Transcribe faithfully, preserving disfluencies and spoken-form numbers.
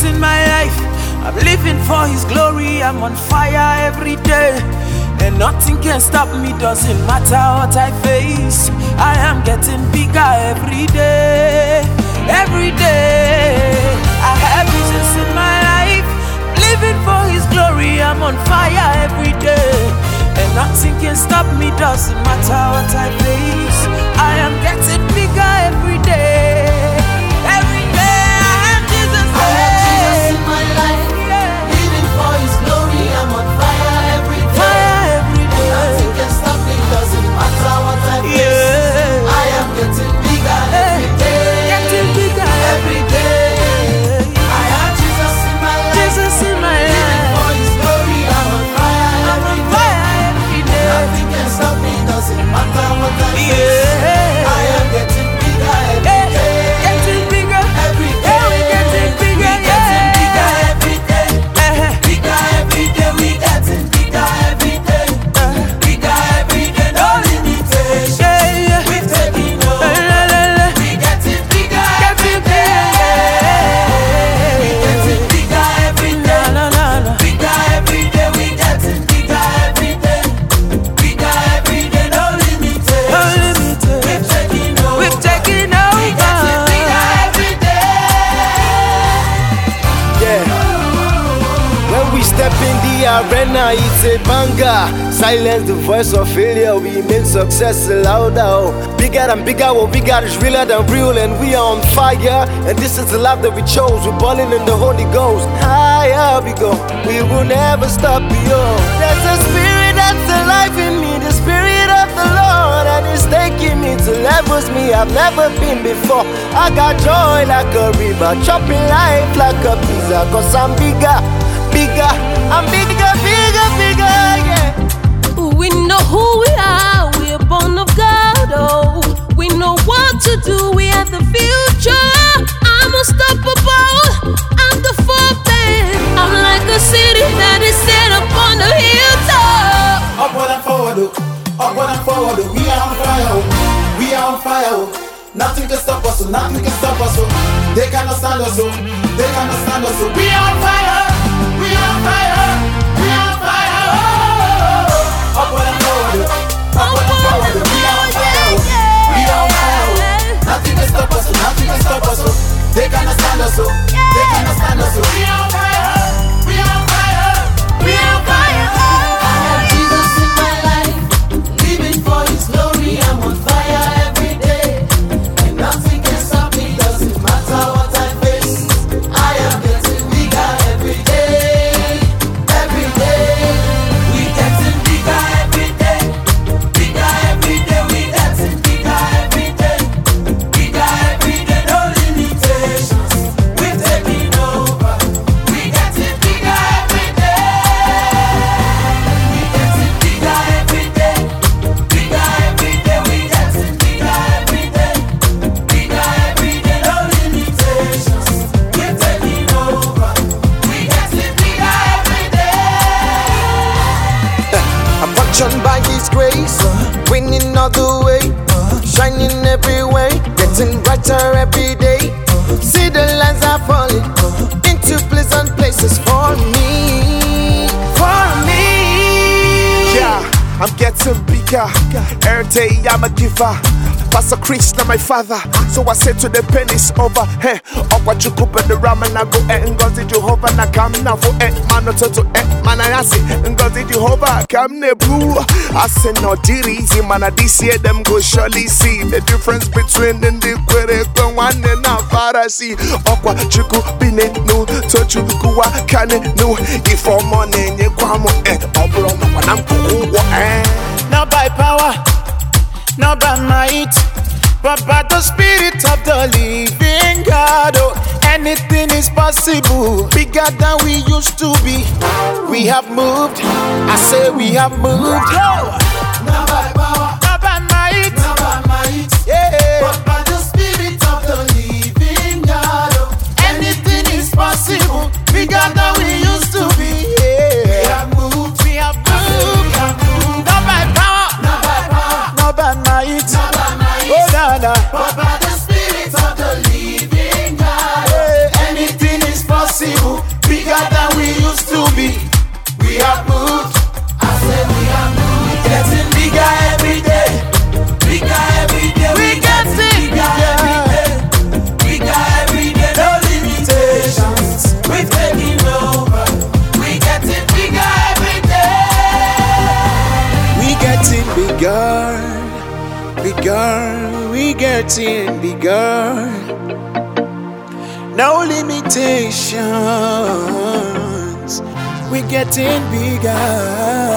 in my life. I'm living for His glory. I'm on fire every day, and nothing can stop me. Doesn't matter what I face. I am getting bigger every day, every day. I have Jesus in my life, living for His glory. I'm on fire every day, and nothing can stop me. Doesn't matter what I face. I am getting bigger every day, every day. I have Jesus. I have Jesus in my life, living for His glory. I'm on fire every day. Fire every day. Nothing can stop me. Doesn't matter what I face. Yeah. I am getting bigger every day. Getting bigger every day. I have Jesus in my life. Jesus in my living life. for His glory. I'm on fire I'm on every day. fire every day. Nothing can stop me. Doesn't matter what I face. Yeah. I am getting bigger every Hey, day. getting bigger Every day. Yeah, we getting bigger. We getting Yeah. bigger every day. Uh-huh. Bigger every day. We getting bigger every day. Bigger every day. No limitation. Yeah, yeah. We're taking La, over. la, la, la. We getting bigger every Getting day. bigger. We getting bigger every La, day. la, la, la. Bigger every day. We getting bigger every day. Bigger every day. No No limitation. limitation. We're taking over. We've taken We getting bigger over. every day. Yeah. When we step in the arena, it's a banger. Silence the voice of failure, we make success louder. Oh. Bigger than bigger, what we got is realer than real, and we are on fire. And this is the life that we chose. We're balling in the Holy Ghost. Higher we go, we will never stop. Yo, there's a spirit that's alive in me, the spirit of the Lord, and it's taking me to levels me I've never been before. I got joy like a river, chopping life like a pizza. Cause I'm bigger, bigger, I'm bigger, bigger, bigger, yeah. We know who we are, we're born of God, oh. We know what to do, we have the future. I'm unstoppable, I'm the fountain. I'm like a city that is set up on the hilltop. Upward and forward, oh. Upward and forward, oh. We are on fire, oh. We are on fire, oh. Nothing can stop us, oh. Nothing can stop us, oh. They cannot stand us, oh. They cannot stand us, oh. We are on fire, we are on fire, we are on fire, oh. Upward and forward, oh. Upward and forward, oh. We are on fire, oh. We are on fire, oh. Nothing can stop us, oh. Nothing can stop us, oh. They cannot stand us, oh. They cannot stand us, oh. We are on fire, we are on fire, we are on fire, oh. I have Jesus in my life, living for His glory. I'm on fire every day, and nothing can stop me. Doesn't matter what I face. I am getting bigger every day, every day. We getting bigger every day, bigger every day. We getting bigger every day, bigger every day. No limitations. We're taking over. We getting bigger every day. We getting bigger every day, bigger every day. We getting bigger every day, bigger every day. No limitations. We're taking over. We getting bigger every day. I'm functioned by His grace, winning all the way, shining every way, getting brighter every day. See the lines are falling into pleasant places for me, for me. Yeah, I'm getting bigger. Every day I'm a giver. Pastor Chris, now my father. So I said to the pen is over. Hey, up what you cook the ramen, I go and go to Jehovah. Now come now for eight man, not to eight man. I say, and go to Jehovah. Come nebu. I say, no, dear easy man. This year, them go surely see the difference between the Quereco one and now Pharisee. Aqua Chiku Bine, no, touch you, Kua, Kane, no, if for money, you come and Obro, when I'm cool, eh? Not by power, not by might, but by the Spirit of the living God. Oh, anything is possible, bigger than we used to be. We have moved, I say we have moved. Not by power, Not by might, not by might, yeah. but by the Spirit of the living God. Oh, Anything is possible, bigger than we used to be. we Yeah. have moved, We have we moved, have moved. not by power, Not by power, not by might, not by might, oh Dada. but by the Spirit of the living God. Yeah. Anything is possible. getting bigger. No limitations. We're getting bigger.